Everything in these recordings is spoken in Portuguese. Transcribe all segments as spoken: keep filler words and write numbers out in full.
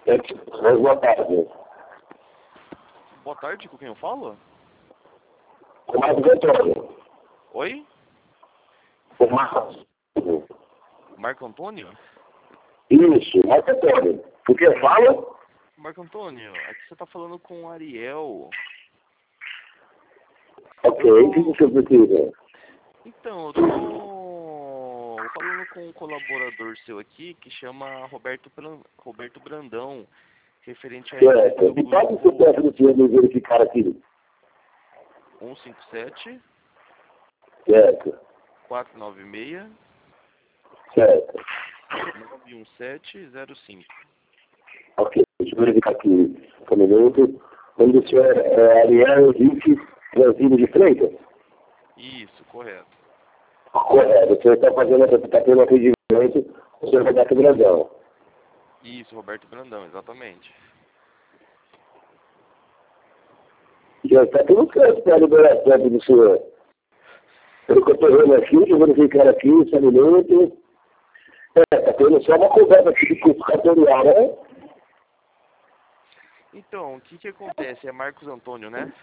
É, boa tarde. Boa tarde, com quem eu falo? O Marcos Antônio. Oi? O Marcos. Marco Antônio? Isso, Marcos Antônio. Por que fala? Marco Antônio, aqui você tá falando com o Ariel. Ok, Eu o que tô... você precisa? Então, eu tô falando com um colaborador seu aqui que chama Roberto, Bran... Roberto Brandão, referente à empresa Certo. do E pode ser grupo peça do senhor me verificar aqui? um cinco sete, Certo. quatro nove seis, Certo. nove um sete zero cinco. Ok, deixa eu verificar aqui um minuto. O nome do senhor é Ariel Henrique Franzino de Freitas? Isso, correto. Correto. O senhor está fazendo, está tendo um atendimento com o senhor Roberto Brandão. Isso, Roberto Brandão, exatamente. Já está tudo certo para a liberação do senhor. Pelo que eu estou vendo aqui, eu verificar aqui, só um minuto. É, está tendo só uma conversa aqui de curso cartorial, né? Então, o que que acontece? É Marcos Antônio, né?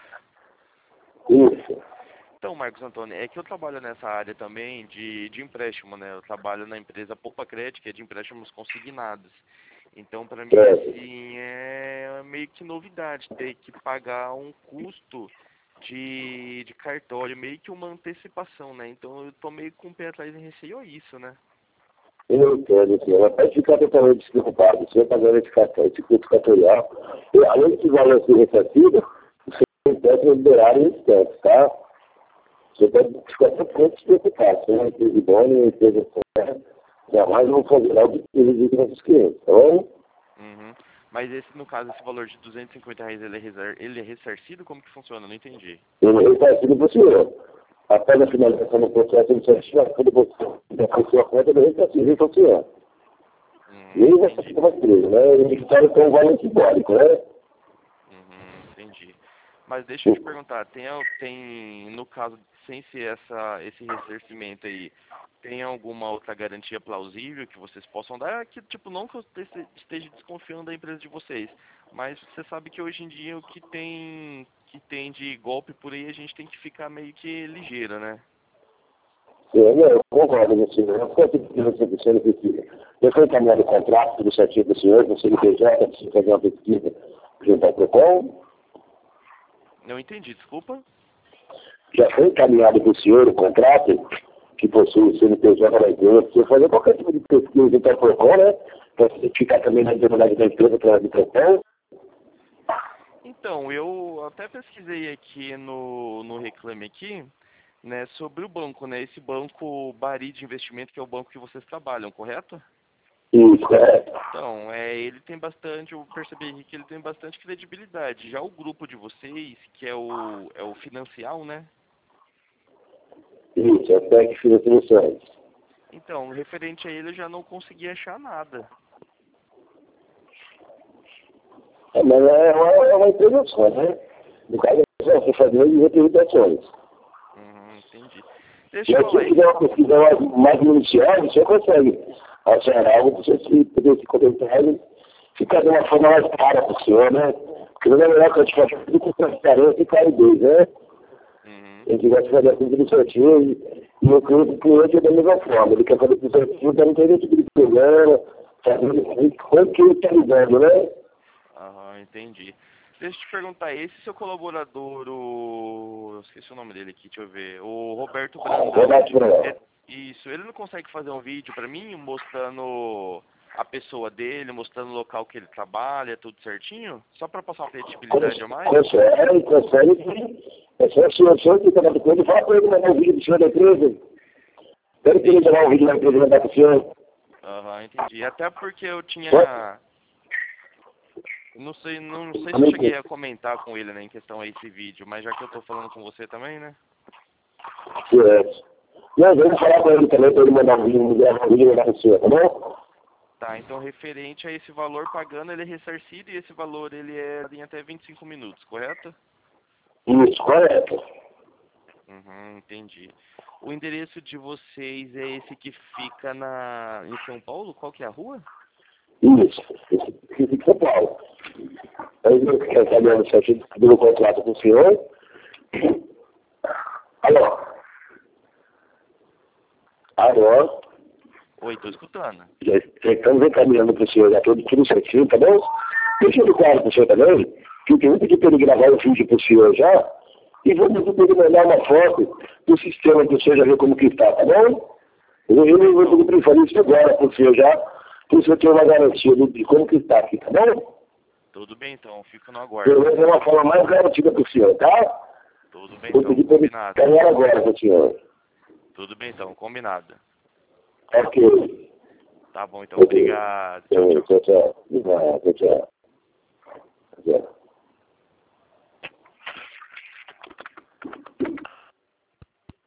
Isso. Então, Marcos Antônio, é que eu trabalho nessa área também de, de empréstimo, né? Eu trabalho na empresa Poupa Crédito, que é de empréstimos consignados. Então, para mim, Certo. assim, é meio que novidade ter que pagar um custo de, de cartório, meio que uma antecipação, né? Então, eu tô meio com o pé atrás em receio a isso, né? Eu entendo, senhor. Mas pode ficar totalmente despreocupado. O senhor está dando esse cartão, esse curso cartorial. E além de valor ser ressarcido, o senhor pode liberar em instantes, tá? Você pode ficar totalmente despreocupado. Se é uma empresa boa, uma empresa correta, jamais vão fazer algo que prejudique nossos clientes, tá bom? Uhum. Mas esse, no caso, esse valor de duzentos e cinquenta reais, ele é, resar- ele é ressarcido? Como que funciona? Eu não entendi. Ele é ressarcido para o senhor. Após a finalização do processo de certificação do processo da sua conta, ele é ressarcido para o senhor. Uhum, Nem vai entendi. ser uma empresa, né? Ele está com um valor simbólico, né? Uhum, entendi. Mas deixa eu te perguntar, tem, al- tem no caso, sem ser essa, esse ressarcimento aí, tem alguma outra garantia plausível que vocês possam dar? Que, tipo, não que eu este- esteja desconfiando da empresa de vocês, mas você sabe que hoje em dia o que tem, que tem de golpe por aí, a gente tem que ficar meio que ligeiro, né? É, não, eu concordo com o senhor. Eu quanto que você precisa precisa. Eu fui encaminhado o contrato tudo certinho para o senhor, com o C N P J, precisa fazer uma pesquisa junto ao PROCON. Não entendi, desculpa. Já foi encaminhado para o senhor o contrato que possui o C N P J da empresa, precisa fazer qualquer tipo de pesquisa junto ao PROCON, né? Para ficar também na identidade da empresa através do PROCON. Então, eu até pesquisei aqui no, no Reclame Aqui, né, sobre o banco, né, esse banco Bari de investimento, que é o banco que vocês trabalham, correto? Isso, correto. Então, é, ele tem bastante, eu percebi que ele tem bastante credibilidade. Já o grupo de vocês, que é o, é o Financial, né? Isso, é o P E C Financiações. Então, referente a ele, eu já não consegui achar nada. É, mas é uma, é uma empresa só, né? No caso, você fazer de representações. Uhum, entendi. Se Deixa eu você falar fizer aí. uma pesquisa mais, mais minuciosa, você consegue achar algo para você poder se comentário ficar de uma forma mais clara para o senhor, né? Porque não é melhor que a gente faça tudo com transparência e clareza, né? Uhum, A gente gosta de fazer tudo do certinho e, e o cliente, o cliente é da mesma forma. Ele quer fazer tudo certinho para não ter nenhum tipo de problema, fazendo quanto que ele está lidando, né? aham, entendi. Deixa eu te perguntar, esse seu colaborador, o... eu esqueci o nome dele aqui, deixa eu ver. O Roberto Brandão. Roberto É- Brandão. Isso, ele não consegue fazer um vídeo pra mim mostrando a pessoa dele, mostrando o local que ele trabalha, tudo certinho? Só pra passar uma credibilidade a mais? Consegue, consegue sim. É só o senhor, senhor que trabalha com ele, fala para ele mandar um vídeo do senhor da empresa. Pede para ele Entendi. mandar um vídeo da empresa e mandar para o senhor. Aham, entendi. Até porque eu Pode? tinha... Não sei, não sei se eu cheguei a comentar com ele, né, em questão a esse vídeo, mas já que eu tô falando com você também, né? Certo. Não, vamos falar com ele também para ele mandar um vídeo, gravar um vídeo e mandar para o senhor, tá bom? Tá, então referente a esse valor pagando, ele é ressarcido e esse valor ele é em até vinte e cinco minutos, correto? Isso, correto. Uhum, entendi. O endereço de vocês é esse que fica na em São Paulo? Qual que é a rua? Isso. aqui em São Paulo. Aí eu quero saber o certinho do contrato com o senhor. Alô? Alô? Oi, tô escutando. Já, já estamos encaminhando para o senhor, já tudo, tudo certinho, tá bom? Deixa eu claro para o senhor também, que eu tenho pedido para ele gravar um vídeo para o senhor já, e vamos poder mandar uma foto do sistema para o senhor já ver como que está, tá bom? Eu, eu, eu vou preferir isso agora para o senhor já, para o senhor ter uma garantia de como que está aqui, tá bom? Tudo bem, então, fico no aguardo. Pelo menos é uma forma mais garantida para o senhor, tá? Tudo bem, Vou então, pedir para ele combinado. caminhar agora para o senhor. Tudo bem, então, combinado. Ok. Tá bom, então, obrigado. Tchau, tchau. Tchau, tchau. Tchau, tchau. Tchau.